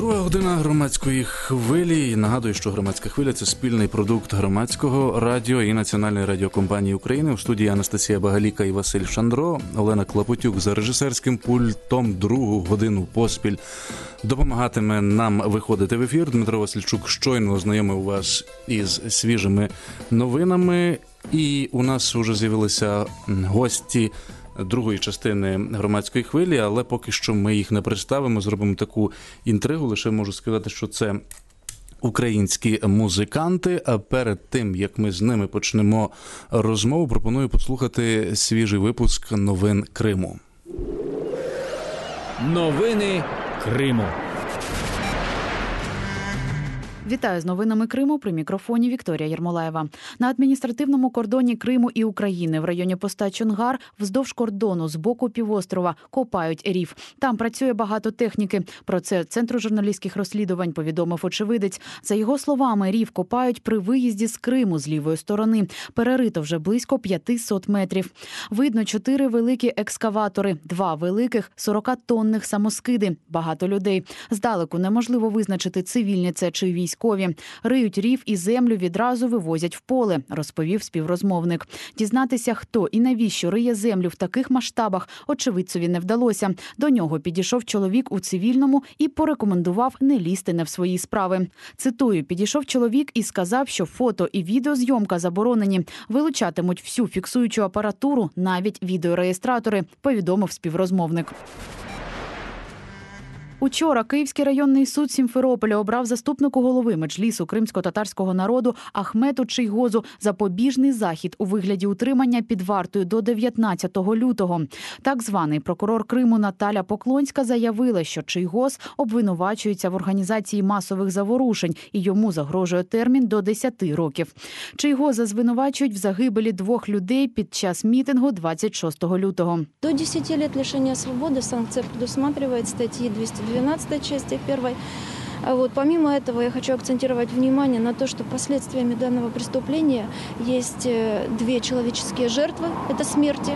Друга година громадської хвилі. І нагадую, що громадська хвиля – це спільний продукт громадського радіо і Національної радіокомпанії України. У студії Анастасія Багаліка і Василь Шандро. Олена Клопотюк за режисерським пультом другу годину поспіль допомагатиме нам виходити в ефір. Дмитро Васильчук щойно ознайомив вас із свіжими новинами. І у нас вже з'явилися гості другої частини громадської хвилі, але поки що ми їх не представимо, зробимо таку інтригу. Лише можу сказати, що це українські музиканти. А перед тим, як ми з ними почнемо розмову, пропоную послухати свіжий випуск новин Криму. Новини Криму. Вітаю з новинами Криму. При мікрофоні Вікторія Єрмолаєва. На адміністративному кордоні Криму і України в районі поста Чонгар вздовж кордону з боку півострова копають рів. Там працює багато техніки. Про це Центру журналістських розслідувань повідомив очевидець. За його словами, рів копають при виїзді з Криму з лівої сторони. Перерито вже близько 500 метрів. Видно 4 великі екскаватори, 2 великих 40-тонних самоскиди. Багато людей. Здалеку неможливо визначити, цивільні це чи військові. Риють рів і землю відразу вивозять в поле, розповів співрозмовник. Дізнатися, хто і навіщо риє землю в таких масштабах, очевидцеві не вдалося. До нього підійшов чоловік у цивільному і порекомендував не лізти не в свої справи. Цитую, підійшов чоловік і сказав, що фото і відеозйомка заборонені. Вилучатимуть всю фіксуючу апаратуру, навіть відеореєстратори, повідомив співрозмовник. Учора Київський районний суд Сімферополя обрав заступнику голови Меджлісу кримсько-татарського народу Ахмету Чийгозу запобіжний захід у вигляді утримання під вартою до 19 лютого. Так званий прокурор Криму Наталя Поклонська заявила, що Чийгоз обвинувачується в організації масових заворушень і йому загрожує термін до 10 років. Чийгоза звинувачують в загибелі 2 людей під час мітингу 26 лютого. До 10 лет лишения свободы санкция предусматривает статьи 212 части 1. Помимо этого, я хочу акцентировать внимание на то, что последствиями данного преступления есть 2 человеческие жертвы, это смерти,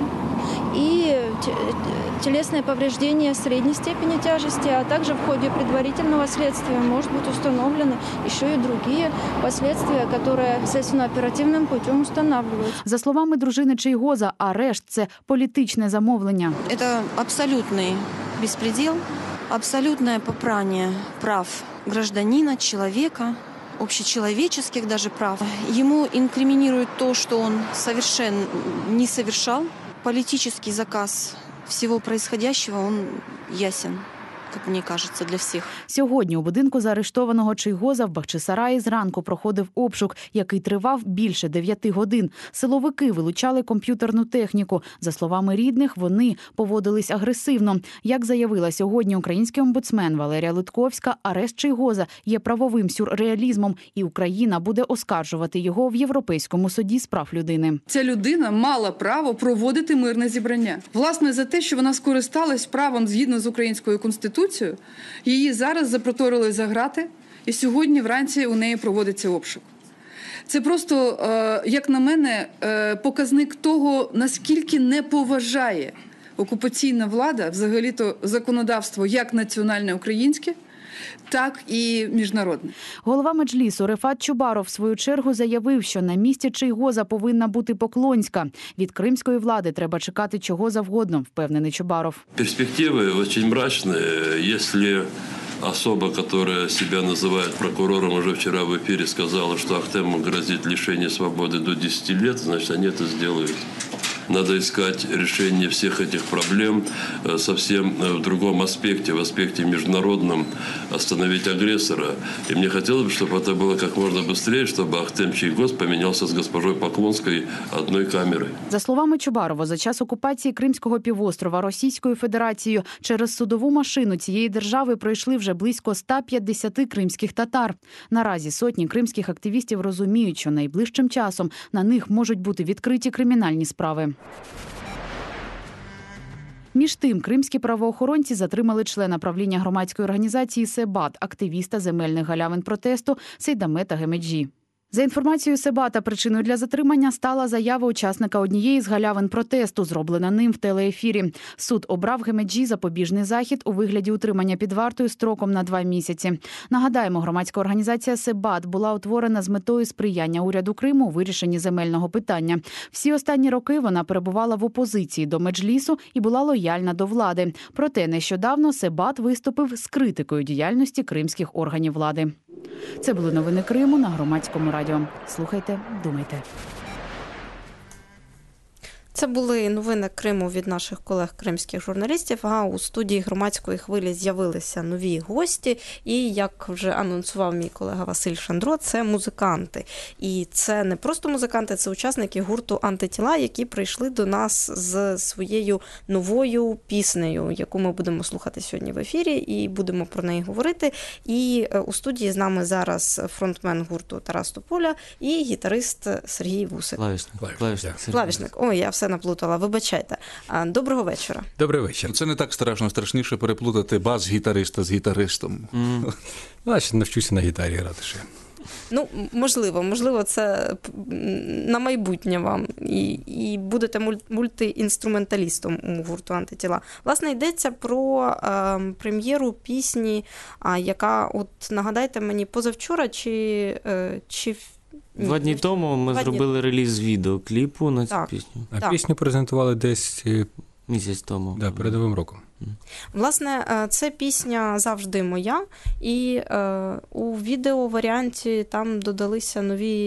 и телесные повреждения средней степени тяжести, а также в ходе предварительного следствия может быть установлены еще и другие последствия, которые следственно-оперативным путем устанавливаются. За словами дружини Чийгоза, арешт – це політичне замовлення. Это абсолютный беспредел, абсолютное попрание прав гражданина, человека, общечеловеческих даже прав. Ему инкриминируют то, что он совершенно не совершал. Политический заказ всего происходящего, он ясен, як мені кажеться, для всіх. Сьогодні у будинку заарештованого Чийгоза в Бахчисараї зранку проходив обшук, який тривав більше 9 годин. Силовики вилучали комп'ютерну техніку. За словами рідних, вони поводились агресивно. Як заявила сьогодні український омбудсмен Валерія Литковська, арешт Чийгоза є правовим сюрреалізмом, і Україна буде оскаржувати його в Європейському суді з прав людини. Ця людина мала право проводити мирне зібрання. Власне, за те, що вона скористалась правом згідно з українською конституцією, її зараз запроторили за грати, і сьогодні вранці у неї проводиться обшук. Це просто, як на мене, показник того, наскільки не поважає окупаційна влада взагалі-то законодавство як національне українське, так і міжнародне. Голова Меджлісу Рефат Чубаров в свою чергу заявив, що на місці Чийгоза повинна бути Поклонська. Від кримської влади треба чекати чого завгодно, впевнений Чубаров. Перспективи дуже мрачні. Якщо особа, которая себя называет прокурором, уже вчера в эфире сказала, что Ахтему грозит лишение свободы до 10 лет, значит, они это сделают. Надо искать решение всех этих проблем совсем в другом аспекте, в аспекте международном, остановить агрессора. И мне хотелось бы, чтобы это было как можно быстрее, чтобы Ахтем Чийгоз поменялся с госпожой Поклонской одной камерой. За словами Чубарова, за час окупації Кримського півострова Російською Федерацією через судову машину цієї держави пройшли вже близько 150 кримських татар. Наразі сотні кримських активістів розуміють, що найближчим часом на них можуть бути відкриті кримінальні справи. Між тим, кримські правоохоронці затримали члена правління громадської організації «Себат», активіста земельних галявин протесту Сейдамета Гемеджі. За інформацією Себата, причиною для затримання стала заява учасника однієї з галявин протесту, зроблена ним в телеефірі. Суд обрав Гемеджі запобіжний захід у вигляді утримання під вартою строком на 2 місяці. Нагадаємо, громадська організація «Себат» була утворена з метою сприяння уряду Криму у вирішенні земельного питання. Всі останні роки вона перебувала в опозиції до Меджлісу і була лояльна до влади. Проте нещодавно «Себат» виступив з критикою діяльності кримських органів влади. Це були новини Криму на Громадському радіо. Слухайте, думайте. Це були новини Криму від наших колег-кримських журналістів, а у студії Громадської хвилі з'явилися нові гості, і, як вже анонсував мій колега Василь Шандро, це музиканти. І це не просто музиканти, це учасники гурту «Антитіла», які прийшли до нас з своєю новою піснею, яку ми будемо слухати сьогодні в ефірі, і будемо про неї говорити. І у студії з нами зараз фронтмен гурту Тарас Тополя і гітарист Сергій Вусик. Клавішник. Ой, я все наплутала, вибачайте. Доброго вечора. Добрий вечір. Це не так страшно, страшніше переплутати бас-гітариста з гітаристом. Значить, навчуся на гітарі грати ще. Ну, можливо, це на майбутнє вам. І будете мультиінструменталістом у гурту «Антитіла». Власне, йдеться про прем'єру пісні, яка, от нагадайте мені, позавчора чи 2 дні тому ми зробили реліз відеокліпу на цю пісню. А пісню презентували десь місяць тому. Да, перед Новим роком. Власне, це пісня «Завжди моя», і у відеоваріанті там додалися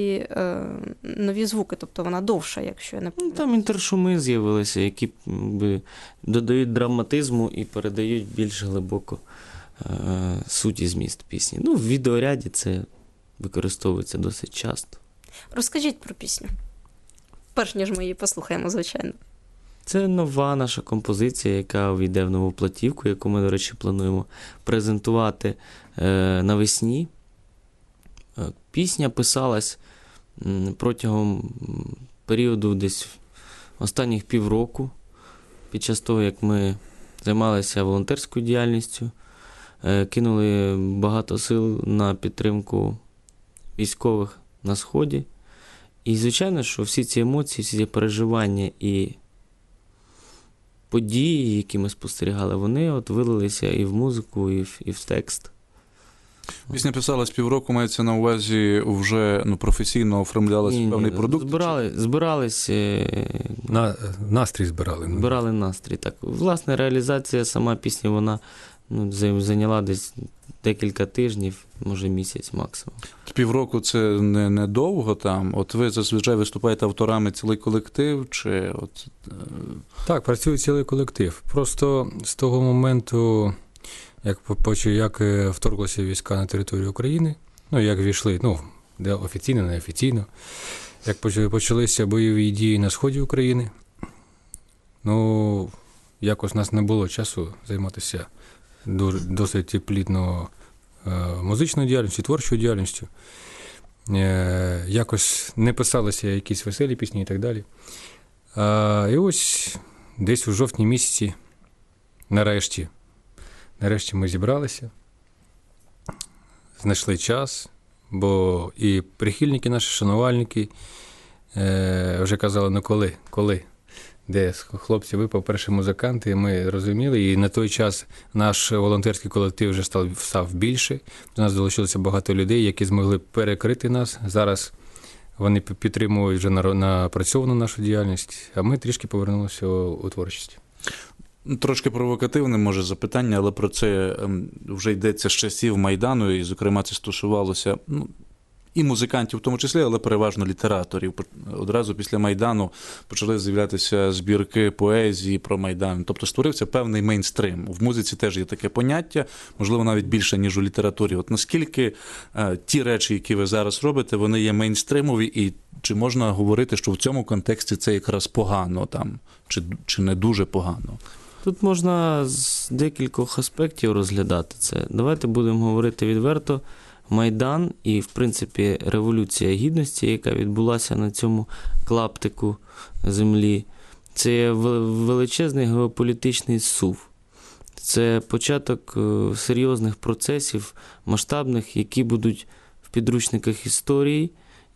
нові звуки, тобто вона довша, якщо я не помиляюсь. Там інтершуми з'явилися, які додають драматизму і передають більш глибоко суть і зміст пісні. Ну, в відеоряді це використовується досить часто. Розкажіть про пісню, перш ніж ми її послухаємо, звичайно. Це нова наша композиція, яка увійде в нову платівку, яку ми, до речі, плануємо презентувати навесні. Пісня писалась протягом періоду десь останніх півроку, під час того, як ми займалися волонтерською діяльністю, кинули багато сил на підтримку військових на Сході. І, звичайно, що всі ці емоції, всі ці переживання і події, які ми спостерігали, вони от вилилися і в музику, і в текст. Пісня писалась півроку, мається на увазі, вже професійно оформлялась певний продукт? Збирались. Настрій збирали. Збирали настрій, так. Власне, реалізація сама пісні, вона зайняла десь декілька тижнів, може місяць максимум. Півроку це не довго там? От ви зазвичай виступаєте авторами цілий колектив? Чи от... Так, працює цілий колектив. Просто з того моменту, як вторглися війська на територію України, як війшли, де офіційно, неофіційно, як почалися бойові дії на сході України, якось у нас не було часу займатися досить плідно музичною діяльністю, творчою діяльністю. Якось не писалися якісь веселі пісні і так далі. І ось десь у жовтні місяці нарешті ми зібралися, знайшли час, бо і прихильники наші, шанувальники вже казали, коли? Де хлопці, ви, по-перше, музиканти, ми розуміли, і на той час наш волонтерський колектив вже став більше. До нас долучилося багато людей, які змогли перекрити нас. Зараз вони підтримують вже напрацьовану нашу діяльність, а ми трішки повернулися у творчість. Трошки провокативне, може, запитання, але про це вже йдеться з часів Майдану, і, зокрема, це стосувалося і музикантів в тому числі, але переважно літераторів. Одразу після Майдану почали з'являтися збірки поезії про Майдан. Тобто створився певний мейнстрим. В музиці теж є таке поняття, можливо, навіть більше, ніж у літературі. От наскільки ті речі, які ви зараз робите, вони є мейнстримові, і чи можна говорити, що в цьому контексті це якраз погано там, чи не дуже погано? Тут можна з декількох аспектів розглядати це. Давайте будемо говорити відверто. Майдан і, в принципі, Революція Гідності, яка відбулася на цьому клаптику землі, це величезний геополітичний зсув. Це початок серйозних процесів, масштабних, які будуть в підручниках історії,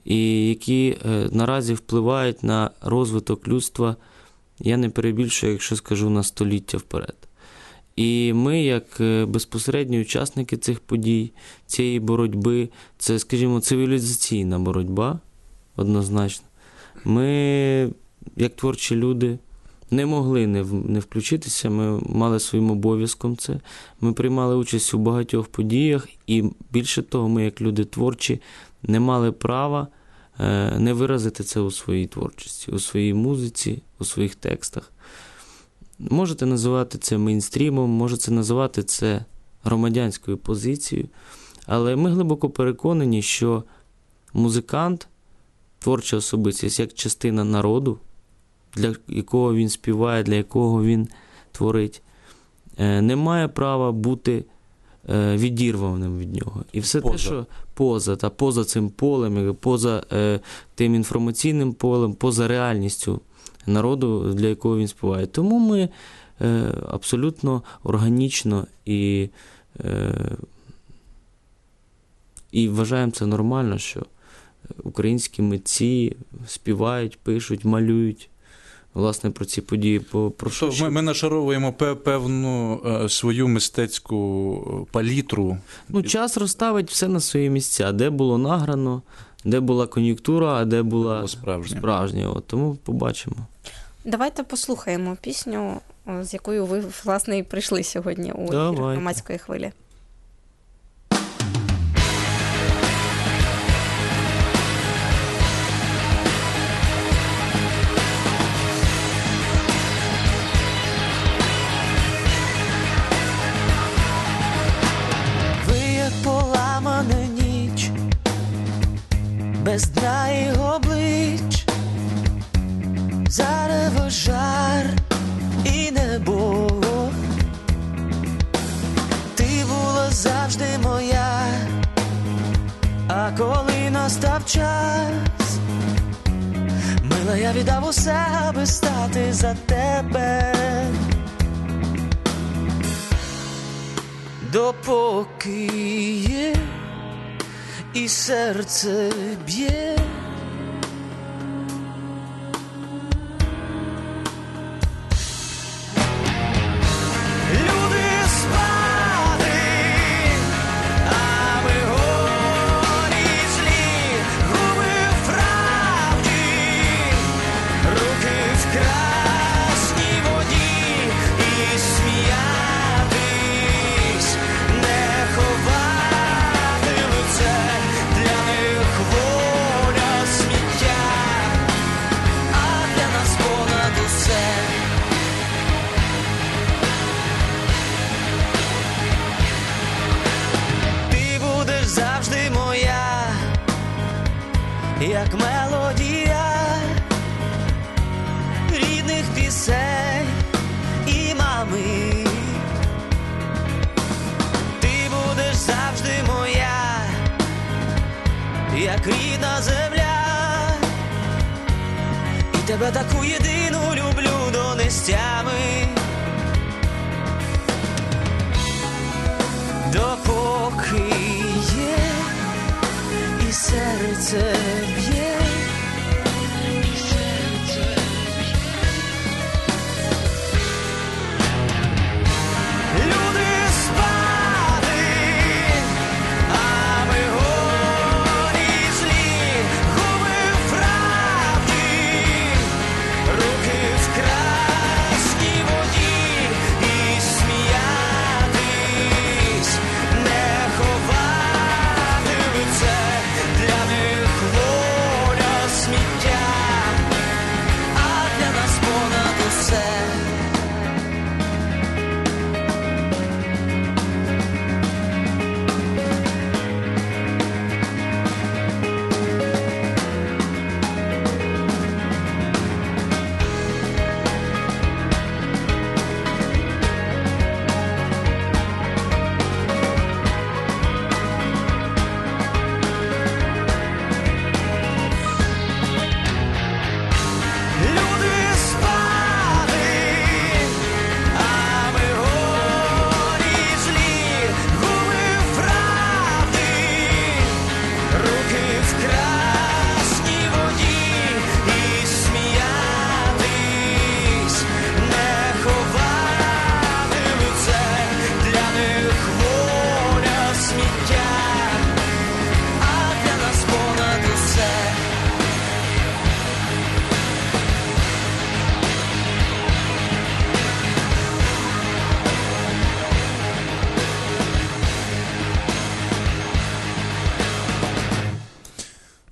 і які наразі впливають на розвиток людства, я не перебільшую, якщо скажу, на століття вперед. І ми, як безпосередні учасники цих подій, цієї боротьби, це, скажімо, цивілізаційна боротьба, однозначно, ми, як творчі люди, не могли не включитися, ми мали своїм обов'язком це. Ми приймали участь у багатьох подіях, і більше того, ми, як люди творчі, не мали права не виразити це у своїй творчості, у своїй музиці, у своїх текстах. Можете називати це мейнстрімом, можете називати це громадянською позицією, але ми глибоко переконані, що музикант, творча особистість, як частина народу, для якого він співає, для якого він творить, не має права бути відірваним від нього. І все те, що поза цим полем, поза тим інформаційним полем, поза реальністю народу, для якого він співає. Тому ми абсолютно органічно і вважаємо це нормально, що українські митці співають, малюють, власне, про ці події. Ми нашаровуємо певну свою мистецьку палітру. Час розставить все на свої місця. Де було награно, де була кон'юнктура, а де була справжня. Тому побачимо. Давайте послухаємо пісню, з якою ви, власне, і прийшли сьогодні у ефір «Громадської хвилі». Поламана ніч, без дна і облич, зарево жар і небо. Ти була завжди моя, а коли настав час, мила, я віддав усе, аби стати за тебе. Допоки є і серце б'є, люди спали, а ми голі злі, губи в правді, руки в красній воді і сміятись. Як мелодія рідних пісень і мами, ти будеш завжди моя, як рідна земля, і тебе таку єдину люблю до нестями. Допоки є і серце б'є, люди спали, а ми голі злі, губи в правді, руки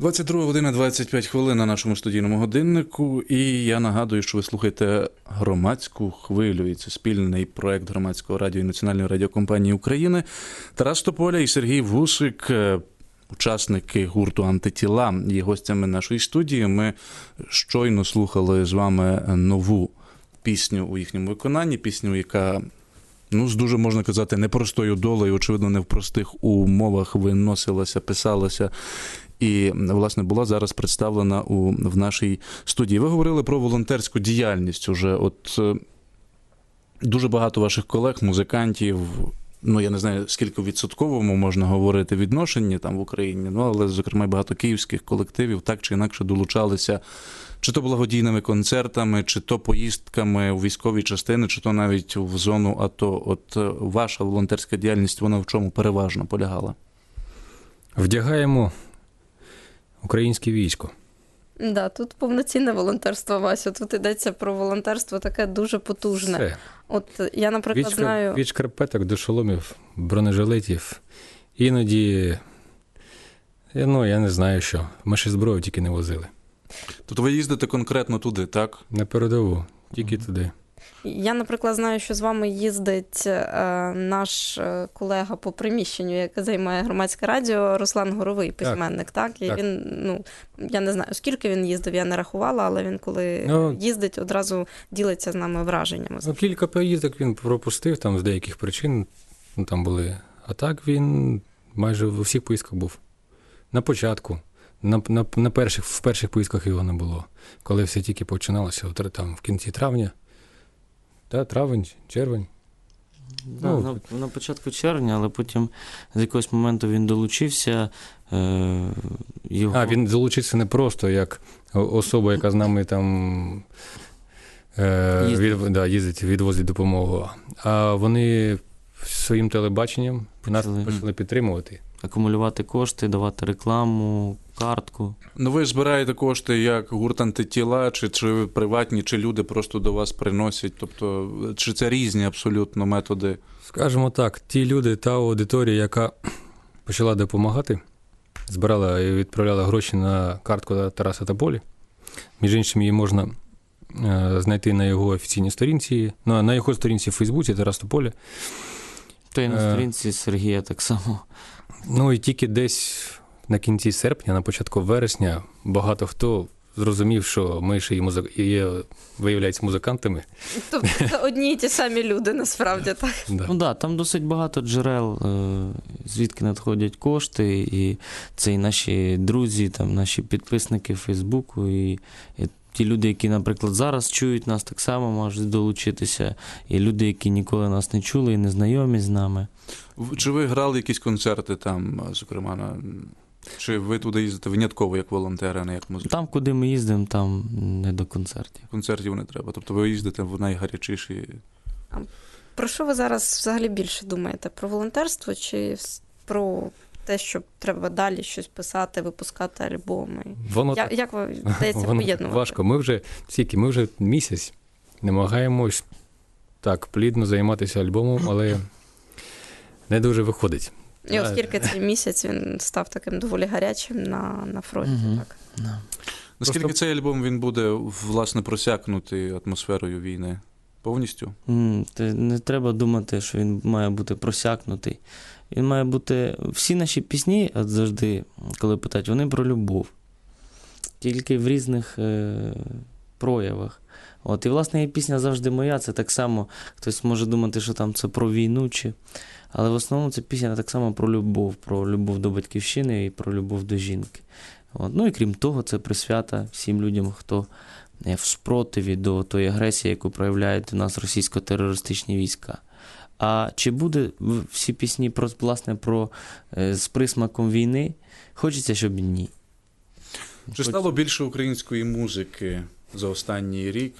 22 година 25 хвилин на нашому студійному годиннику, і я нагадую, що ви слухаєте «Громадську хвилю», і це спільний проект Громадського радіо і Національної радіокомпанії України. Тарас Тополя і Сергій Вусик, учасники гурту «Антитіла», є гостями нашої студії. Ми щойно слухали з вами нову пісню у їхньому виконанні, пісню, яка, з дуже, можна казати, непростою долею, очевидно, не в простих умовах виносилася, писалася і, власне, була зараз представлена в нашій студії. Ви говорили про волонтерську діяльність уже. От дуже багато ваших колег, музикантів, я не знаю, скільки в відсотковому можна говорити відношенні там в Україні, але, зокрема, багато київських колективів так чи інакше долучалися чи то благодійними концертами, чи то поїздками у військові частини, чи то навіть в зону АТО. От ваша волонтерська діяльність, вона в чому переважно полягала? Вдягаємо українське військо. Да, тут повноцінне волонтерство, Вася. Тут йдеться про волонтерство таке дуже потужне. Все. От я, наприклад, знаю... Від шкарпеток до шоломів, бронежилетів. Іноді, я не знаю що. Ми ще зброю тільки не возили. Тобто ви їздите конкретно туди, так? На передову, тільки туди. Я, наприклад, знаю, що з вами їздить наш колега по приміщенню, який займає Громадське радіо, Руслан Горовий, письменник, так? І він, я не знаю, скільки він їздив, я не рахувала, але він, коли їздить, одразу ділиться з нами враженнями. Кілька поїздок він пропустив там з деяких причин, там були. А так він майже в усіх поїздках був. На початку. В перших поїздках його не було. Коли все тільки починалося, там в кінці травня, травень, червень. На початку червня, але потім з якогось моменту він долучився. Він долучився не просто як особа, яка з нами там їздить, відвозить допомогу, а вони своїм телебаченням нас почали підтримувати. Акумулювати кошти, давати рекламу, картку. Ви збираєте кошти як гурт «Антитіла», чи приватні, чи люди просто до вас приносять? Тобто, чи це різні абсолютно методи? Скажімо так, ті люди, та аудиторія, яка почала допомагати, збирала і відправляла гроші на картку Тараса Тополі. Між іншим, її можна знайти на його офіційній сторінці, на його сторінці в Фейсбуці Тарас Тополя. Та й на сторінці Сергія так само. І тільки десь на кінці серпня, на початку вересня, багато хто зрозумів, що ми ще є, виявляється, музикантами. Тобто одні й ті самі люди, насправді, так? Там досить багато джерел, звідки надходять кошти, і це і наші друзі, наші підписники в Фейсбуку, і ті люди, які, наприклад, зараз чують нас, так само можуть долучитися, і люди, які ніколи нас не чули і не знайомі з нами. Чи ви грали якісь концерти там, зокрема, чи ви туди їздите винятково як волонтери, а не як музиканти? Там, куди ми їздимо, там не до концертів. Концертів не треба. Тобто ви їздите в найгарячіші... Про що ви зараз взагалі більше думаєте? Про волонтерство чи про те, що треба далі щось писати, випускати альбоми? Як ви вдається поєднувати? Важко. Ми вже місяць намагаємось так плідно займатися альбомом, але не дуже виходить. І оскільки цей місяць він став таким доволі гарячим на фронті, так? Наскільки цей альбом він буде, власне, просякнутий атмосферою війни? Повністю? Не треба думати, що він має бути просякнутий. Він має бути... Всі наші пісні, от завжди, коли питають, вони про любов. Тільки в різних проявах. І, власне, і пісня «Завжди моя» – це так само, хтось може думати, що там це про війну, але в основному це пісня так само про любов до батьківщини і про любов до жінки. І крім того, це присвята всім людям, хто в спротиві до тої агресії, яку проявляють у нас російсько-терористичні війська. А чи буде всі пісні з присмаком війни? Хочеться, щоб ні. Чи стало більше української музики за останній рік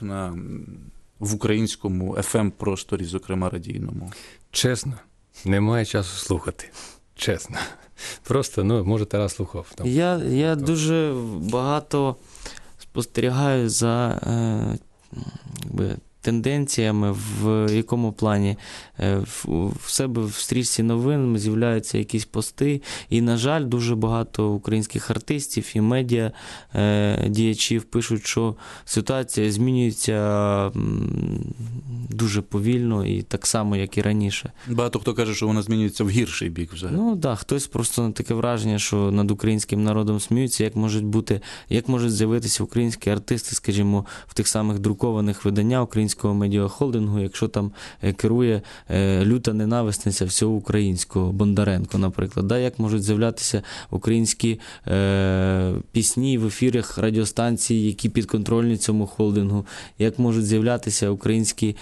в українському FM-просторі, зокрема радійному? Чесно, немає часу слухати. Чесно. Просто, може, Тарас слухав. Я дуже багато спостерігаю за тенденціями, в якому плані в себе в стрічці новин з'являються якісь пости, і, на жаль, дуже багато українських артистів і медіа діячів пишуть, що ситуація змінюється дуже повільно і так само, як і раніше. Багато хто каже, що вона змінюється в гірший бік взагалі. Ну так, хтось просто таке враження, що над українським народом сміються, як можуть з'явитися українські артисти, скажімо, в тих самих друкованих виданнях українського медіахолдингу, якщо там керує люта ненависниця всього українського, Бондаренко, наприклад. Як можуть з'являтися українські пісні в ефірах радіостанцій, які підконтрольні цьому холдингу, як можуть з'являтися українські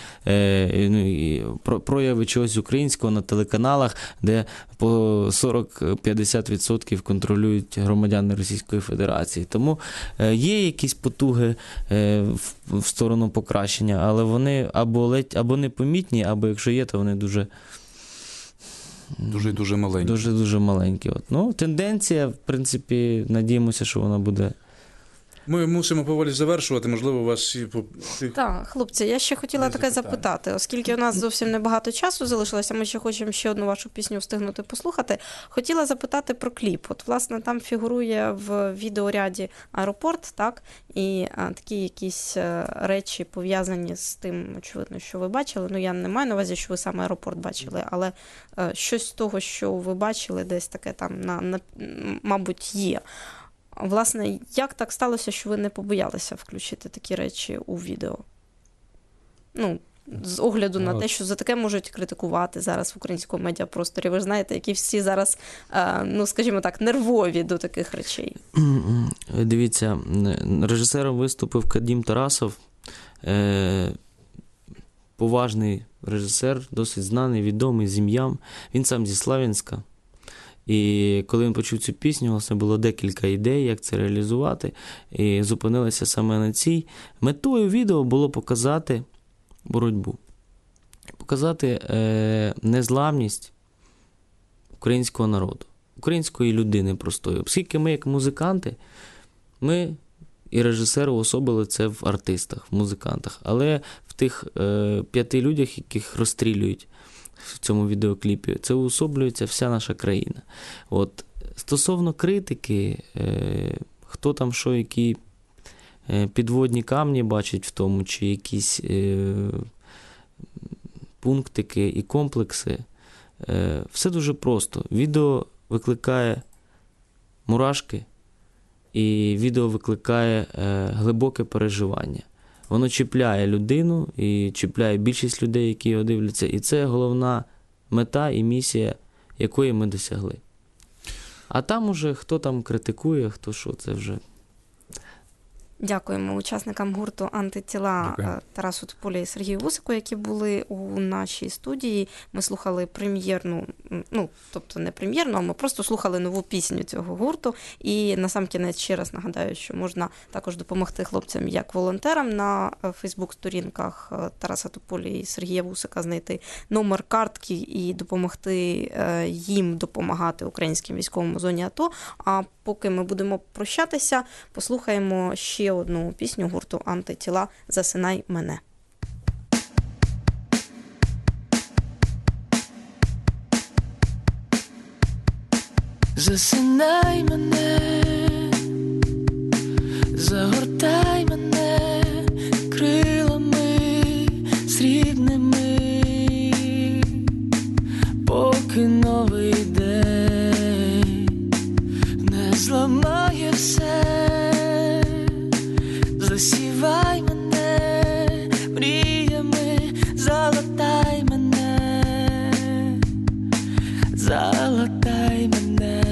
прояви чогось українського на телеканалах, де по 40-50% контролюють громадяни Російської Федерації. Тому є якісь потуги в сторону покращення, але вони або непомітні, або якщо є, то вони дуже маленькі. Дуже маленькі. Тенденція, в принципі, надіємося, що вона буде. Ми мусимо поволі завершувати, можливо, у вас... Так, хлопці, я ще хотіла таке запитати, оскільки у нас зовсім небагато часу залишилося, ми ще хочемо ще одну вашу пісню встигнути послухати. Хотіла запитати про кліп. Власне, там фігурує в відеоряді аеропорт, так? І такі якісь речі пов'язані з тим, очевидно, що ви бачили. Я не маю на увазі, що ви саме аеропорт бачили, але щось з того, що ви бачили, десь таке там, мабуть, є. Власне, як так сталося, що ви не побоялися включити такі речі у відео? З огляду на те, що за таке можуть критикувати зараз в українському медіапросторі. Ви ж знаєте, які всі зараз, скажімо так, нервові до таких речей. Дивіться, режисером виступив Кадім Тарасов, поважний режисер, досить знаний, відомий, з ім'ям. Він сам зі Слав'янська. І коли він почув цю пісню, власне, було декілька ідей, як це реалізувати, і зупинилися саме на цій. Метою відео було показати боротьбу, показати незламність українського народу, української людини простої. Оскільки ми, як музиканти, ми і режисер уособили це в артистах, в музикантах, але в тих 5 людях, яких розстрілюють в цьому відеокліпі, це уособлюється вся наша країна. Стосовно критики, хто там що, які підводні камні бачить в тому, чи якісь пунктики і комплекси, все дуже просто. Відео викликає мурашки, і відео викликає глибоке переживання. Воно чіпляє людину і чіпляє більшість людей, які його дивляться. І це головна мета і місія, якої ми досягли. А там уже хто там критикує, хто що, це вже... Дякуємо учасникам гурту «Антитіла» Тарасу Тополі і Сергію Вусику, які були у нашій студії. Ми слухали прем'єрну, тобто не прем'єрну, а ми просто слухали нову пісню цього гурту. І насамкінець ще раз нагадаю, що можна також допомогти хлопцям як волонтерам на фейсбук-сторінках Тараса Тополі і Сергія Вусика, знайти номер картки і допомогти їм допомагати українським військовим у зоні АТО. А поки ми будемо прощатися, послухаємо ще одну пісню гурту «Антитіла» «Засинай мене». Засинай мене, загортай мене крилами срібними, поки новий день не зламає все. Засівай мене мріями, залатай мене, залатай мене.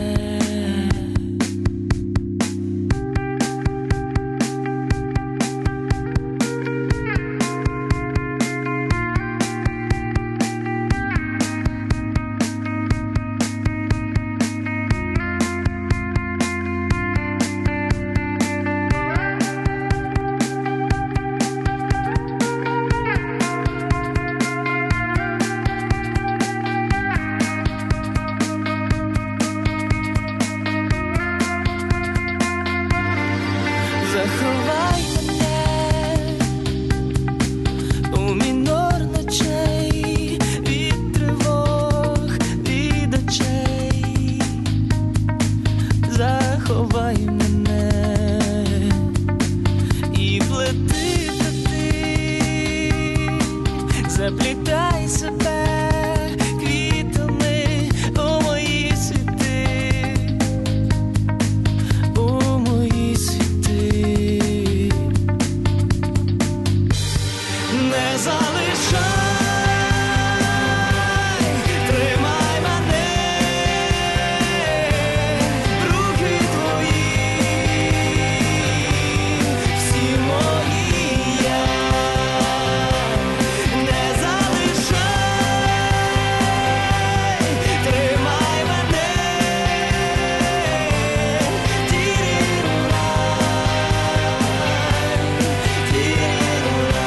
заплітай себе квітами у мої світи, у мої світи. Не залишай, тримай мене, руки твої, всі мої я. Не залишай, тримай мене, тірі-рурай, тірі-рурай.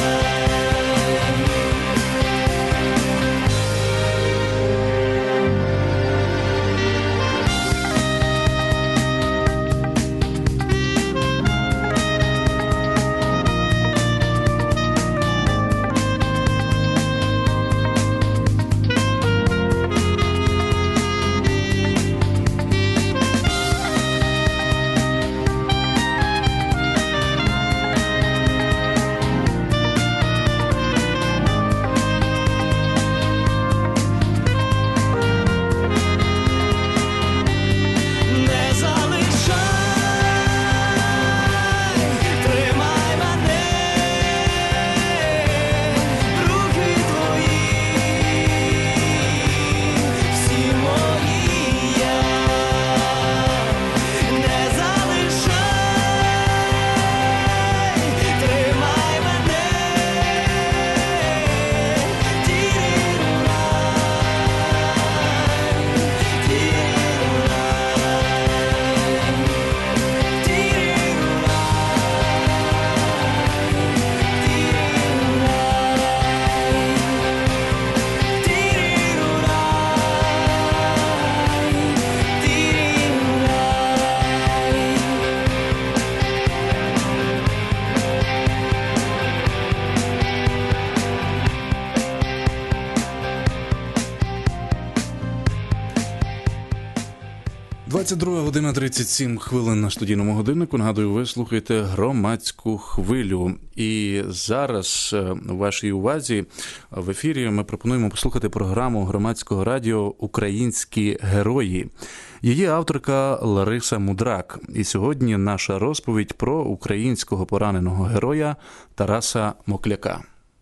22 година 37 хвилин на студійному годиннику. Нагадую, ви слухаєте громадську хвилю. І зараз вашій увазі в ефірі ми пропонуємо послухати програму громадського радіо «Українські герої». Її авторка Лариса Мудрак. І сьогодні наша розповідь про українського пораненого героя Тараса Мокляка.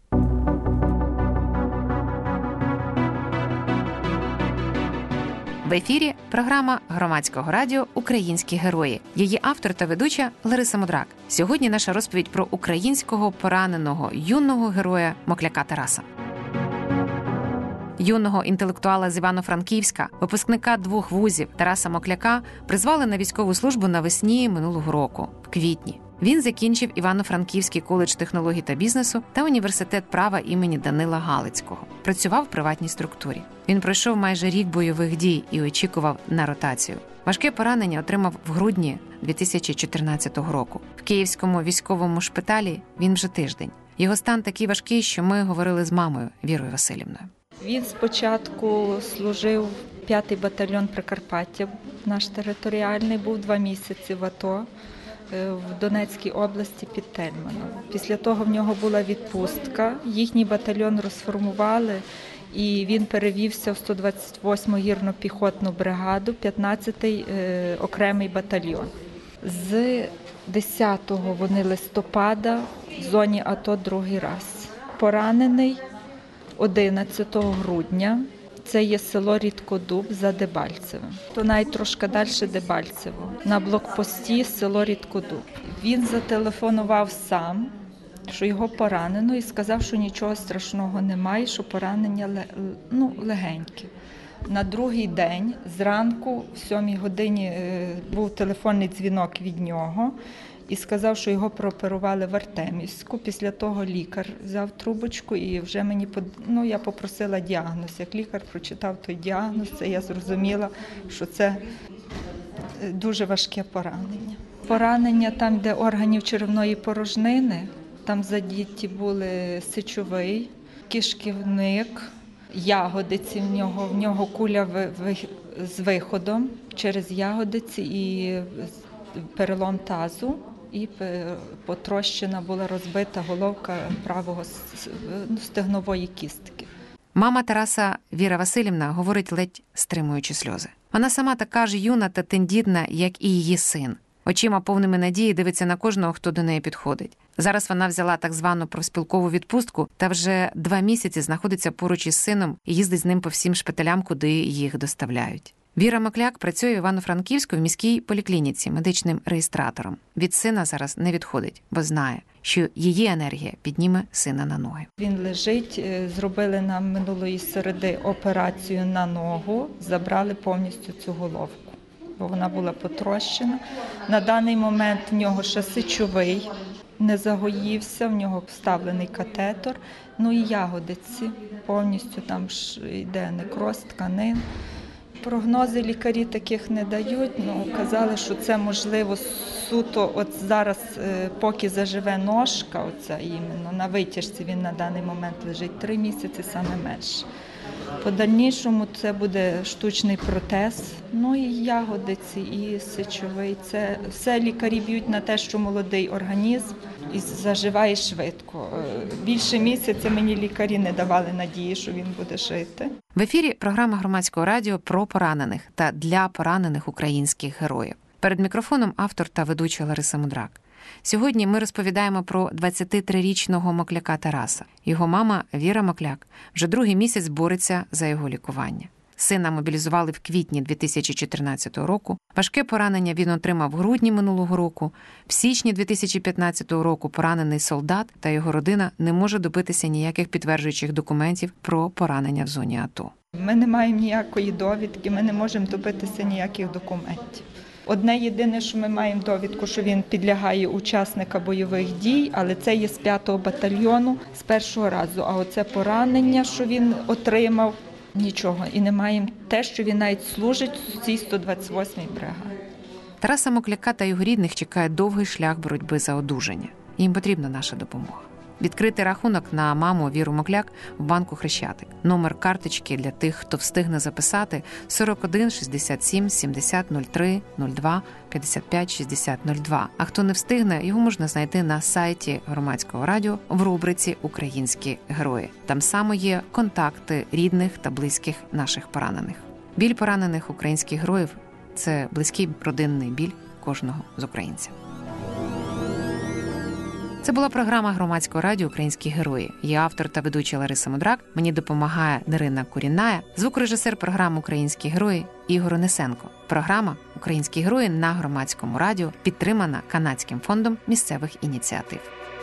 В ефірі програма громадського радіо «Українські герої». Її автор та ведуча Лариса Мудрак. Сьогодні наша розповідь про українського пораненого юного героя Мокляка Тараса. Юного інтелектуала з Івано-Франківська, випускника 2 вузів Тараса Мокляка, призвали на військову службу навесні минулого року, в квітні. Він закінчив Івано-Франківський коледж технологій та бізнесу та університет права імені Данила Галицького. Працював в приватній структурі. Він пройшов майже рік бойових дій і очікував на ротацію. Важке поранення отримав в грудні 2014 року. В Київському військовому шпиталі він вже тиждень. Його стан такий важкий, що ми говорили з мамою Вірою Василівною. Він спочатку служив 5-й батальйон Прикарпаття, наш територіальний, був 2 місяці в АТО в Донецькій області під Тельманом. Після того в нього була відпустка, їхній батальйон розформували, і він перевівся в 128-му гірно-піхотну бригаду, 15-й окремий батальйон. З 10 листопада в зоні АТО другий раз. Поранений 11 грудня. Це є село Рідкодуб за Дебальцевим. То навіть трошки далі Дебальцево. На блокпості село Рідкодуб. Він зателефонував сам, що його поранено, і сказав, що нічого страшного немає, що поранення легеньке. На другий день зранку, в 7 годині, був телефонний дзвінок від нього і сказав, що його прооперували в Артемівську. Після того лікар взяв трубочку і вже мені, я попросила діагноз. Як лікар прочитав той діагноз, це я зрозуміла, що це дуже важке поранення. Поранення там, де органів черевної порожнини, там задіті були сечовий, кишківник, ягодиці в нього куля з виходом через ягодиці і перелом тазу і потрощена була розбита головка правого стегнової кістки. Мама Тараса Віра Василівна говорить, ледь стримуючи сльози. Вона сама така ж юна та тендітна, як і її син. Очима повними надії дивиться на кожного, хто до неї підходить. Зараз вона взяла так звану профспілкову відпустку та вже 2 місяці знаходиться поруч із сином і їздить з ним по всім шпиталям, куди їх доставляють. Віра Макляк працює в Івано-Франківську в міській поліклініці медичним реєстратором. Від сина зараз не відходить, бо знає, що її енергія підніме сина на ноги. Він лежить, зробили нам минулої середи операцію на ногу, забрали повністю цю головку, бо вона була потрощена. На даний момент в нього ще сечовий не загоївся, в нього вставлений катетер, ну і ягодиці, повністю там йде некроз тканин. Прогнози лікарі таких не дають, казали, що це можливо суто от зараз, поки заживе ножка, оця іменно, на витяжці він на даний момент лежить 3 місяці, саме менше. По дальнішому це буде штучний протез, ну і ягодиці, і сечовий. Це все лікарі б'ють на те, що молодий організм і заживає швидко. Більше місяця мені лікарі не давали надії, що він буде жити. В ефірі програма Громадського радіо про поранених та для поранених українських героїв. Перед мікрофоном автор та ведуча Лариса Мудрак. Сьогодні ми розповідаємо про 23-річного Макляка Тараса. Його мама Віра Макляк вже 2-й місяць бореться за його лікування. Сина мобілізували в квітні 2014 року. Важке поранення він отримав в грудні минулого року. В січні 2015 року поранений солдат та його родина не може добитися ніяких підтверджуючих документів про поранення в зоні АТО. Ми не маємо ніякої довідки, ми не можемо добитися ніяких документів. Одне єдине, що ми маємо довідку, що він підлягає учасника бойових дій, але це є з 5-го батальйону з першого разу. А оце поранення, що він отримав, нічого. І не маємо те, що він навіть служить в цій 128-й бригаді. Тараса Макляка та його рідних чекає довгий шлях боротьби за одужання. Їм потрібна наша допомога. Відкрити рахунок на маму Віру Макляк в банку Хрещатик. Номер карточки для тих, хто встигне записати 41 67 70 03 02 55 60 02. А хто не встигне, його можна знайти на сайті Громадського радіо в рубриці «Українські герої». Там само є контакти рідних та близьких наших поранених. Біль поранених українських героїв – це близький родинний біль кожного з українців. Це була програма Громадського радіо «Українські герої». Я автор та ведуча Лариса Мудрак. Мені допомагає Дарина Куріная, звукорежисер програми «Українські герої» Ігор Онисенко. Програма «Українські герої» на Громадському радіо підтримана Канадським фондом місцевих ініціатив.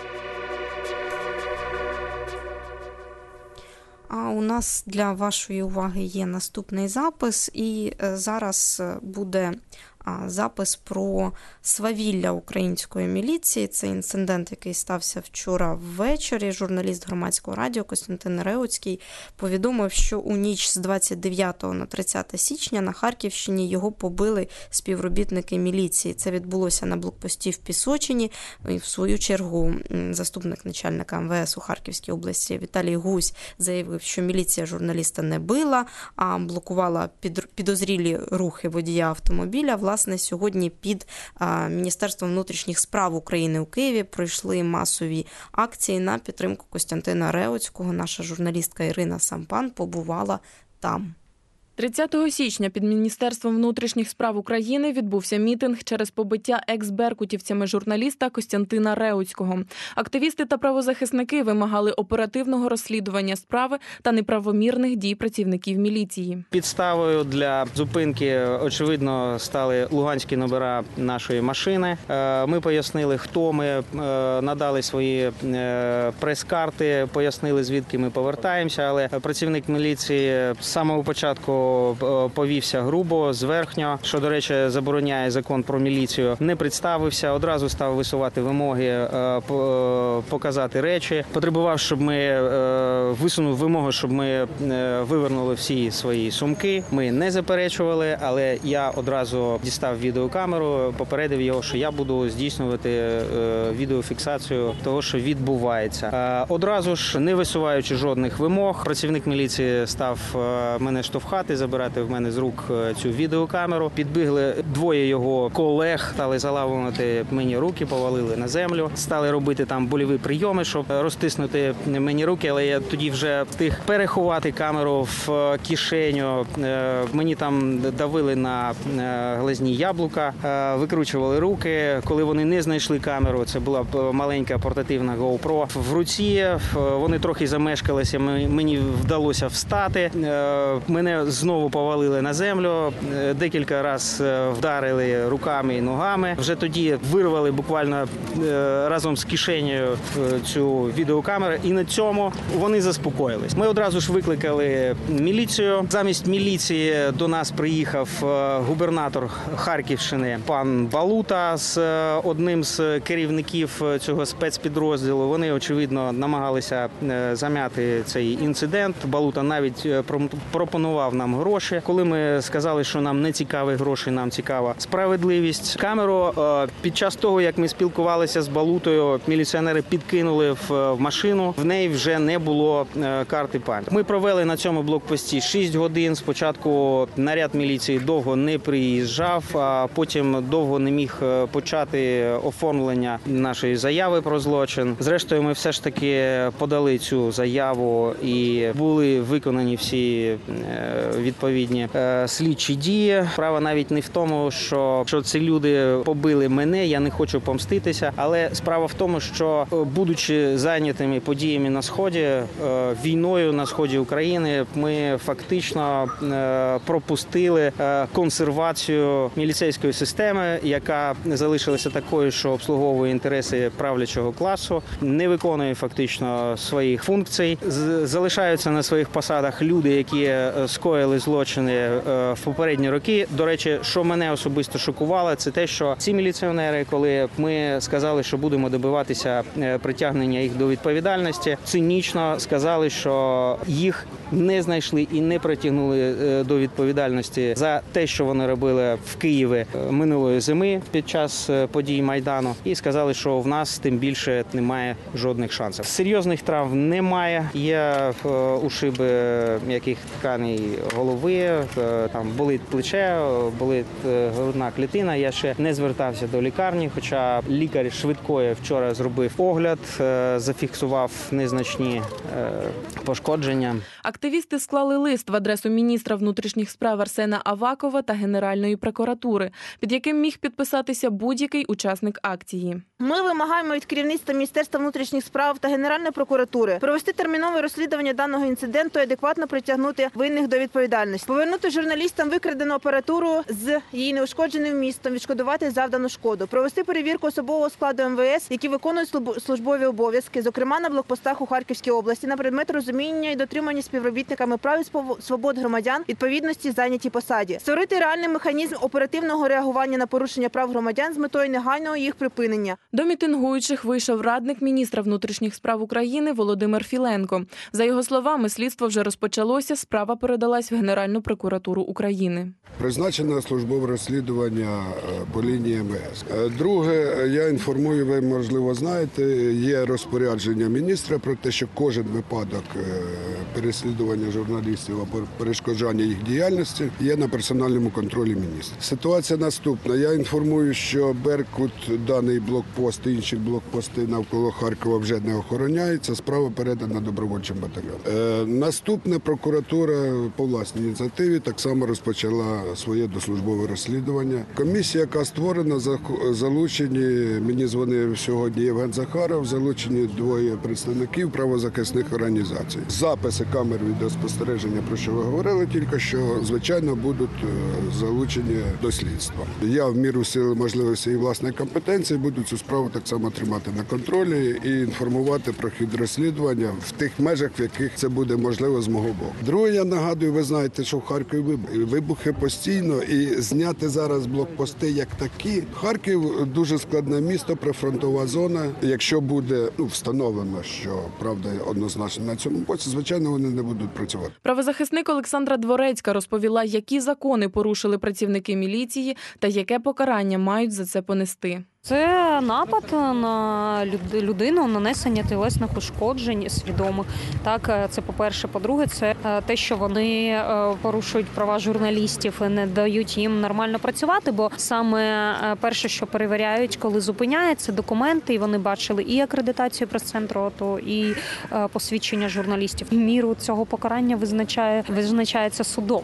А у нас для вашої уваги є наступний запис, і зараз буде запис про свавілля української міліції. Це інцидент, який стався вчора ввечері. Журналіст Громадського радіо Костянтин Реуцький повідомив, що у ніч з 29 на 30 січня на Харківщині його побили співробітники міліції. Це відбулося на блокпості в Пісочині. І в свою чергу заступник начальника МВС у Харківській області Віталій Гусь заявив, що міліція журналіста не била, а блокувала підозрілі рухи водія автомобіля. Власне, сьогодні під Міністерством внутрішніх справ України у Києві пройшли масові акції на підтримку Костянтина Реуцького. Наша журналістка Ірина Сампан побувала там. 30 січня під Міністерством внутрішніх справ України відбувся мітинг через побиття екс-беркутівцями журналіста Костянтина Реуцького. Активісти та правозахисники вимагали оперативного розслідування справи та неправомірних дій працівників міліції. Підставою для зупинки, очевидно, стали луганські номера нашої машини. Ми пояснили, хто ми, надали свої прес-карти, пояснили, звідки ми повертаємося, але працівник міліції з самого початку повівся грубо, зверхньо, що, до речі, забороняє закон про міліцію. Не представився, одразу став висувати вимоги, показати речі. Потребував, щоб ми висунув вимогу, щоб ми вивернули всі свої сумки. Ми не заперечували, але я одразу дістав відеокамеру, попередив його, що я буду здійснювати відеофіксацію того, що відбувається. Одразу ж, не висуваючи жодних вимог, працівник міліції став мене штовхати забирати в мене з рук цю відеокамеру. Підбігли двоє його колег, стали заламувати мені руки, повалили на землю, стали робити там больові прийоми, щоб розтиснути мені руки, але я тоді вже встиг переховати камеру в кишеню. Мені там давили на глазні яблука, викручували руки. Коли вони не знайшли камеру, це була маленька портативна GoPro в руці, вони трохи замешкалися, мені вдалося встати. Мене знову повалили на землю, декілька разів вдарили руками і ногами. Вже тоді вирвали буквально разом з кишенею цю відеокамеру, і на цьому вони заспокоїлись. Ми одразу ж викликали міліцію. Замість міліції до нас приїхав губернатор Харківщини пан Балута з одним з керівників цього спецпідрозділу. Вони, очевидно, намагалися зам'яти цей інцидент. Балута навіть пропонував нам гроші. Коли ми сказали, що нам не цікаві гроші, нам цікава справедливість. Камеру під час того, як ми спілкувалися з Балутою, міліціонери підкинули в машину. В неї вже не було карти пам'яті. Ми провели на цьому блокпості 6 годин. Спочатку наряд міліції довго не приїжджав, а потім довго не міг почати оформлення нашої заяви про злочин. Зрештою, ми все ж таки подали цю заяву і були виконані всі відповідні слідчі дії. Справа навіть не в тому, що ці люди побили мене, я не хочу помститися, але справа в тому, що будучи зайнятими подіями на Сході, війною на Сході України, ми фактично пропустили консервацію міліцейської системи, яка залишилася такою, що обслуговує інтереси правлячого класу, не виконує фактично своїх функцій. Залишаються на своїх посадах люди, які скоїли злочини в попередні роки. До речі, що мене особисто шокувало, це те, що ці міліціонери, коли ми сказали, що будемо добиватися притягнення їх до відповідальності, цинічно сказали, що їх не знайшли і не притягнули до відповідальності за те, що вони робили в Києві минулої зими під час подій Майдану, і сказали, що в нас тим більше немає жодних шансів. Серйозних травм немає, є ушиби м'яких тканей голови, там болить плече, болить грудна клітина. Я ще не звертався до лікарні, хоча лікар швидкої вчора зробив огляд, зафіксував незначні пошкодження. Активісти склали лист в адресу міністра внутрішніх справ Арсена Авакова та Генеральної прокуратури, під яким міг підписатися будь-який учасник акції. Ми вимагаємо від керівництва Міністерства внутрішніх справ та Генеральної прокуратури провести термінове розслідування даного інциденту і адекватно притягнути винних до відповідальності. Повернути журналістам викрадену апаратуру з її неушкодженим містом, відшкодувати завдану шкоду. Провести перевірку особового складу МВС, які виконують службові обов'язки, зокрема на блокпостах у Харківській області, на предмет розуміння і дотримання співробітниками прав і свобод громадян відповідності зайнятій посаді. Створити реальний механізм оперативного реагування на порушення прав громадян з метою негайного їх припинення. До мітингуючих вийшов радник міністра внутрішніх справ України Володимир Філенко. За його словами, слідство вже розпочалося, справа передалась в Генеральну прокуратуру України. Призначено службове розслідування по лінії МВС. Друге, я інформую, ви, можливо, знаєте, є розпорядження міністра про те, що кожен випадок переслідування журналістів або перешкоджання їх діяльності є на персональному контролі міністра. Ситуація наступна. Я інформую, що Беркут, даний блокпост і інші блокпости навколо Харкова вже не охороняються. Справа передана добровольчим батальйонам. Наступне, прокуратура по власній ініціативі так само розпочала своє дослужбове розслідування. Комісія, яка створена, залучені, мені дзвонив сьогодні Євген Захаров, залучені двоє представників правозахисних організацій. Записи камер відеоспостереження, про що ви говорили тільки що, звичайно, будуть залучені до слідства. Я в міру сили можливості і власної компетенції буду цю справу так само тримати на контролі і інформувати про хід розслідування в тих межах, в яких це буде можливо з мого боку. Друге, я нагадую, ви знаєте, що в Харкові вибухи постійно, і зняти зараз блокпости як такі. Харків дуже складне місто, прифронтова зона. Якщо буде встановлено, що правда однозначно на цьому боці, звичайно, вони не будуть працювати. Правозахисник Олександра Дворецька розповіла, які закони порушили працівники міліції та яке покарання мають за це понести. Це напад на людину, нанесення тілесних ушкоджень свідомих. Так, це по-перше. По-друге, це те, що вони порушують права журналістів і не дають їм нормально працювати, бо саме перше, що перевіряють, коли зупиняють, це документи, і вони бачили і акредитацію прес-центру АТО, і посвідчення журналістів. Міру цього покарання визначається судом.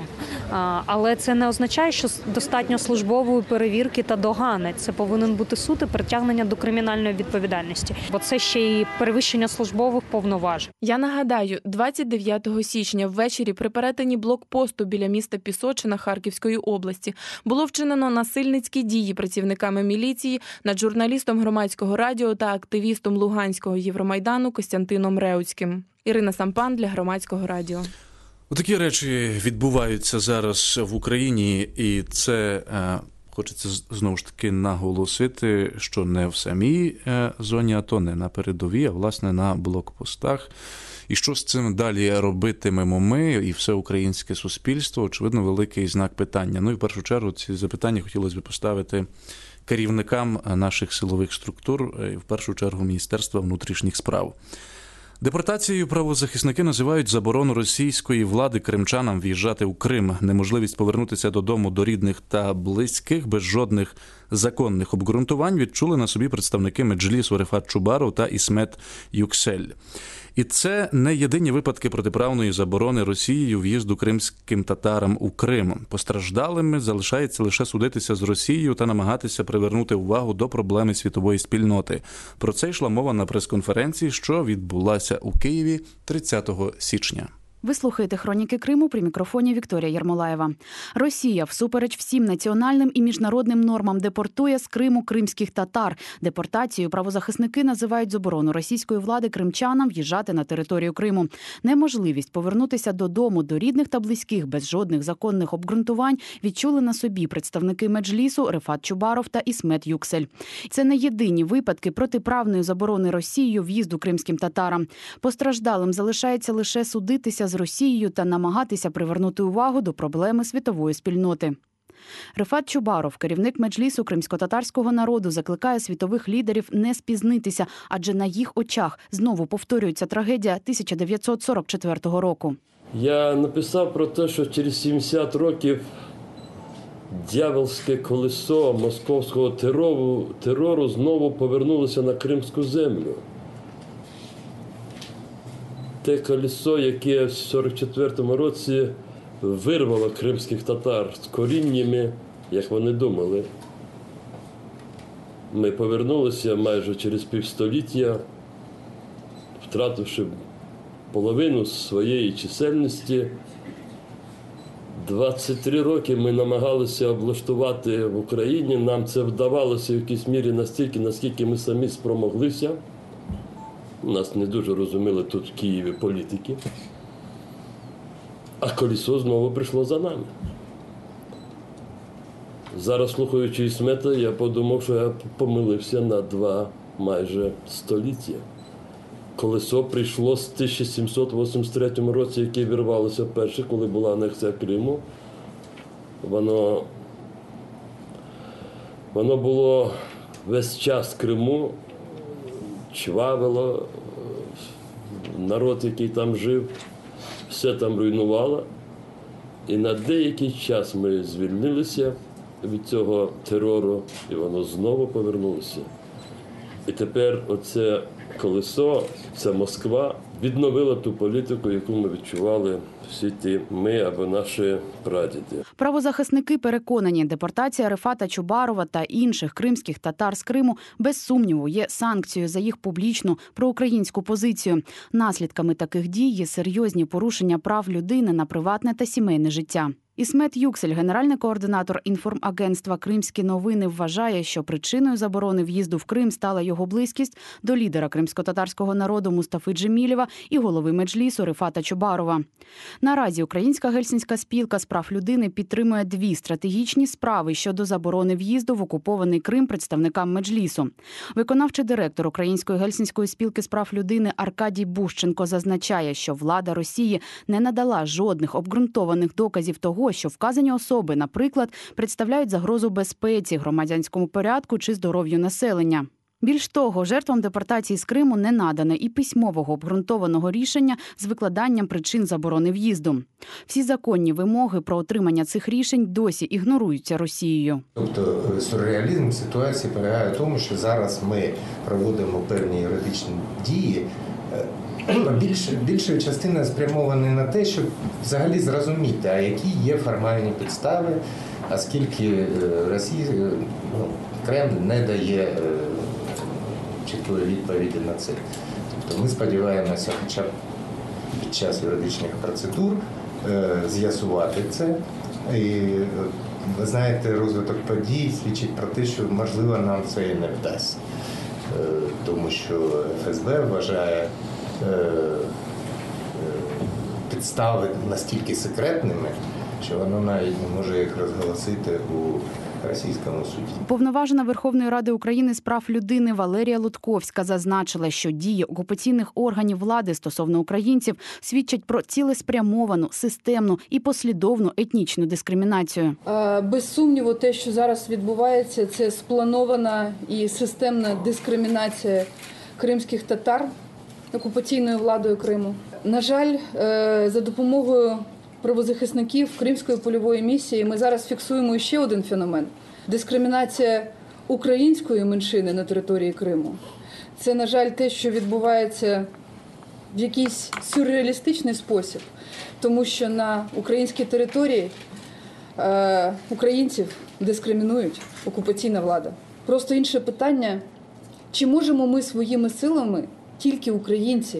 Але це не означає, що достатньо службової перевірки та догани. Це повинен бути суд і притягнення до кримінальної відповідальності, бо це ще й перевищення службових повноважень. Я нагадаю, 29 січня ввечері при перетині блокпосту біля міста Пісочина Харківської області було вчинено насильницькі дії працівниками міліції над журналістом Громадського радіо та активістом Луганського Євромайдану Костянтином Реуцьким. Ірина Сампан для Громадського радіо. Такі речі відбуваються зараз в Україні, і це хочеться знову ж таки наголосити, що не в самій зоні АТО, не на передовій, а власне на блокпостах. І що з цим далі робитимемо ми і все українське суспільство, очевидно, великий знак питання. І в першу чергу ці запитання хотілося б поставити керівникам наших силових структур, і в першу чергу Міністерства внутрішніх справ. Депортацією правозахисники називають заборону російської влади кримчанам в'їжджати у Крим, неможливість повернутися додому до рідних та близьких без жодних законних обґрунтувань відчули на собі представники Меджлісу Рефат Чубаров та Ісмет Юксель. І це не єдині випадки протиправної заборони Росією в'їзду кримським татарам у Крим. Постраждалими залишається лише судитися з Росією та намагатися привернути увагу до проблеми світової спільноти. Про це йшла мова на прес-конференції, що відбулася у Києві 30 січня. Ви слухаєте «Хроніки Криму», при мікрофоні Вікторія Єрмолаєва. Росія всупереч всім національним і міжнародним нормам депортує з Криму кримських татар. Депортацією правозахисники називають заборону російської влади кримчанам в'їжджати на територію Криму. Неможливість повернутися додому до рідних та близьких без жодних законних обґрунтувань відчули на собі представники Меджлісу Рефат Чубаров та Ісмет Юксель. Це не єдині випадки протиправної заборони Росією в'їзду кримським татарам. Постраждалим залишається лише судитися з Росією та намагатися привернути увагу до проблеми світової спільноти. Рефат Чубаров, керівник Меджлісу кримсько-татарського народу, закликає світових лідерів не спізнитися, адже на їх очах знову повторюється трагедія 1944 року. Я написав про те, що через 70 років дьявольське колесо московського терору знову повернулося на кримську землю. Те колесо, яке в 1944 році вирвало кримських татар з коріннями, як вони думали. Ми повернулися майже через півстоліття, втративши половину своєї чисельності. 23 роки ми намагалися облаштувати в Україні. Нам це вдавалося в якійсь мірі настільки, наскільки ми самі спромоглися. Нас не дуже розуміли тут в Києві політики. А колесо знову прийшло за нами. Зараз, слухаючи Ісмета, я подумав, що я помилився на 2 майже століття. Колесо прийшло з 1783 році, яке вірвалося перше, коли була анексія Криму. Воно було весь час в Криму, чвавило, народ, який там жив, все там руйнувало. І на деякий час ми звільнилися від цього терору, і воно знову повернулося. І тепер оце колесо, це Москва, відновила ту політику, яку ми відчували всі ті ми або наші прадіди. Правозахисники переконані, депортація Рефата Чубарова та інших кримських татар з Криму без сумніву є санкцією за їх публічну проукраїнську позицію. Наслідками таких дій є серйозні порушення прав людини на приватне та сімейне життя. Ісмет Юксель, генеральний координатор інформагентства «Кримські новини», вважає, що причиною заборони в'їзду в Крим стала його близькість до лідера кримсько-татарського народу Мустафи Джемілєва і голови Меджлісу Рефата Чубарова. Наразі Українська Гельсінська спілка з прав людини підтримує 2 стратегічні справи щодо заборони в'їзду в окупований Крим представникам Меджлісу. Виконавчий директор Української Гельсінської спілки з прав людини Аркадій Бущенко зазначає, що влада Росії не надала жодних обґрунтованих доказів того, того, що вказані особи, наприклад, представляють загрозу безпеці, громадянському порядку чи здоров'ю населення. Більш того, жертвам депортації з Криму не надане і письмового обґрунтованого рішення з викладанням причин заборони в'їзду. Всі законні вимоги про отримання цих рішень досі ігноруються Росією. Тобто сюрреалізм ситуації полягає в тому, що зараз ми проводимо певні юридичні дії, більшою частиною спрямовані на те, щоб взагалі зрозуміти, а які є формальні підстави, оскільки Кремль не дає чіткої відповіді на це. Тобто ми сподіваємося хоча б під час юридичних процедур з'ясувати це. І, ви знаєте, розвиток подій свідчить про те, що, можливо, нам це і не вдасться. Тому що ФСБ вважає підстави настільки секретними, що воно навіть не може їх розголосити у російському суді. Повноважена Верховної Ради України з прав людини Валерія Лутковська зазначила, що дії окупаційних органів влади стосовно українців свідчать про цілеспрямовану, системну і послідовну етнічну дискримінацію. Без сумніву, те, що зараз відбувається, це спланована і системна дискримінація кримських татар окупаційною владою Криму. На жаль, за допомогою правозахисників Кримської польової місії ми зараз фіксуємо ще один феномен – дискримінація української меншини на території Криму. Це, на жаль, те, що відбувається в якийсь сюрреалістичний спосіб, тому що на українській території українців дискримінують окупаційна влада. Просто інше питання – чи можемо ми своїми силами, тільки українці,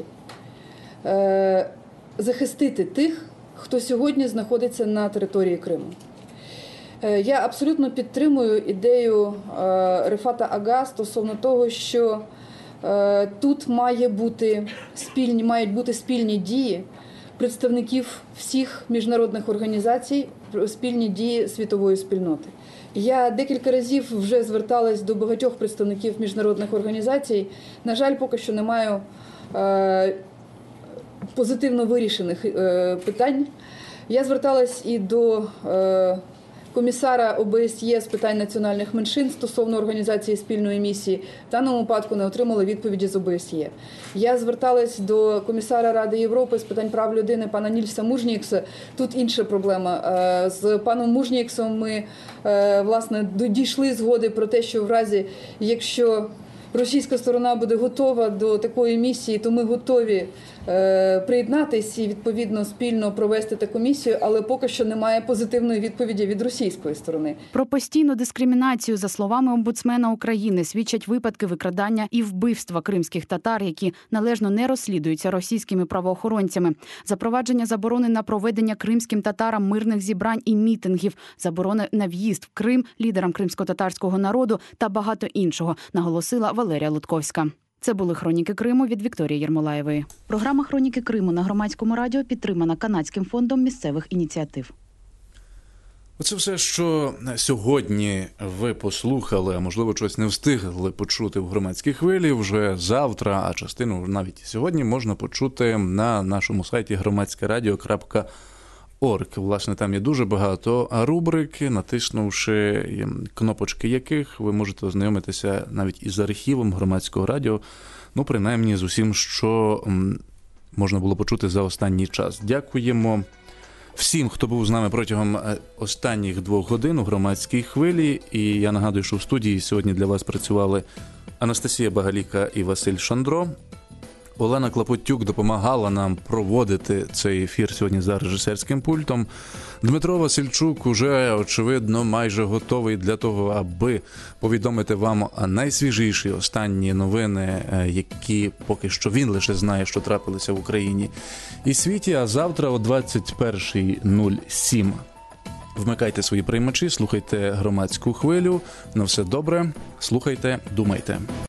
захистити тих, хто сьогодні знаходиться на території Криму. Я абсолютно підтримую ідею Рефата Ага стосовно того, що тут мають бути спільні дії представників всіх міжнародних організацій, спільні дії світової спільноти. Я декілька разів вже зверталась до багатьох представників міжнародних організацій. На жаль, поки що не маю позитивно вирішених питань. Я зверталась і до комісара ОБСЄ з питань національних меншин стосовно організації спільної місії. В даному випадку не отримала відповіді з ОБСЄ. Я зверталась до комісара Ради Європи з питань прав людини пана Нільса Мужнікса. Тут інша проблема. З паном Мужніксом ми, власне, дійшли згоди про те, що в разі, якщо російська сторона буде готова до такої місії, то ми готові приєднатись і, відповідно, спільно провести таку місію, але поки що немає позитивної відповіді від російської сторони. Про постійну дискримінацію, за словами омбудсмена України, свідчать випадки викрадання і вбивства кримських татар, які належно не розслідуються російськими правоохоронцями, запровадження заборони на проведення кримським татарам мирних зібрань і мітингів, заборони на в'їзд в Крим лідерам кримсько-татарського народу та багато іншого, наголосила Валерія Лутковська. Це були «Хроніки Криму» від Вікторії Єрмолаєвої. Програма «Хроніки Криму» на Громадському радіо підтримана Канадським фондом місцевих ініціатив. Оце все, що сьогодні ви послухали, а можливо щось не встигли почути в громадській хвилі, вже завтра, а частину навіть сьогодні можна почути на нашому сайті громадськерадіо.орг. Власне, там є дуже багато рубрик, натиснувши кнопочки яких ви можете ознайомитися навіть із архівом громадського радіо, ну, принаймні з усім, що можна було почути за останній час. Дякуємо всім, хто був з нами протягом останніх 2 годин у громадській хвилі. І я нагадую, що в студії сьогодні для вас працювали Анастасія Багаліка і Василь Шандро. Олена Клопотюк допомагала нам проводити цей ефір сьогодні за режисерським пультом. Дмитро Васильчук уже, очевидно, майже готовий для того, аби повідомити вам найсвіжіші останні новини, які поки що він лише знає, що трапилися в Україні і світі. А завтра о 21:07 вмикайте свої приймачі, слухайте громадську хвилю. На все добре, слухайте, думайте.